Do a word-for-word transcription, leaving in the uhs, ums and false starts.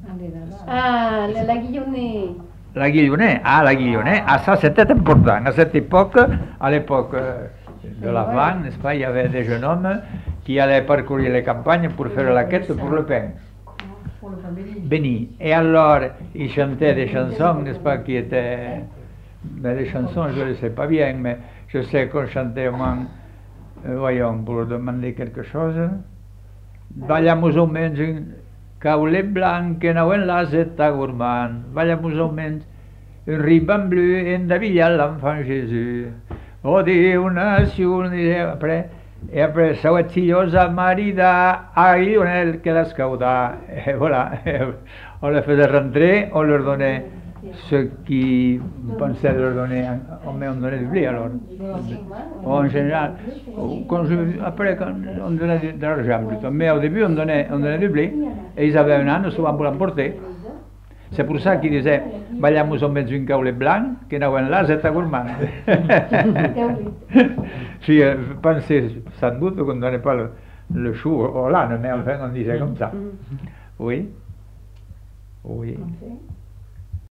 Ah, la, la Guillonnée. La Guillonnée, ah la Guillonnée, ah ça c'était important. À cette époque, à l'époque de la vanne, n'est-ce pas, il y avait des jeunes hommes qui allaient parcourir les campagnes pour faire la quête pour le pain. Béni. Et alors, ils chantaient des chansons, n'est-ce pas, qui étaient... Mais les chansons, je ne les sais pas bien, mais je sais qu'on chantait au moins, euh, voyons, pour demander quelque chose. Vayamos au menys un caulet blanc que nou en la zeta gourmand. Vayamos au menys un riban bleu en d'avillar l'enfant Jésus. Oh Dieu, nation, et après, et après, Sauetillosa marida, à Lionel que l'escauda. Et voilà, on les faisait rentrer, on leur donnait ce qui pensaient leur donner, on me donnait du blé alors. En général, quand je, après quand on donnait de l'argent plutôt, mais au début on donnait, on donnait du blé et ils avaient un an souvent pour l'emporter. C'est pour ça qu'ils disaient vayamos au menys un caulet blanc que nou en la zeta gourmand. Si, je pensais sans doute qu'on ne donnait pas le, le chou au l'âne, mais enfin on disait comme ça. Oui. Oui.